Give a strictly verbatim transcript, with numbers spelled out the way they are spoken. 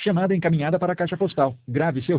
Chamada encaminhada para a caixa postal. Grave seu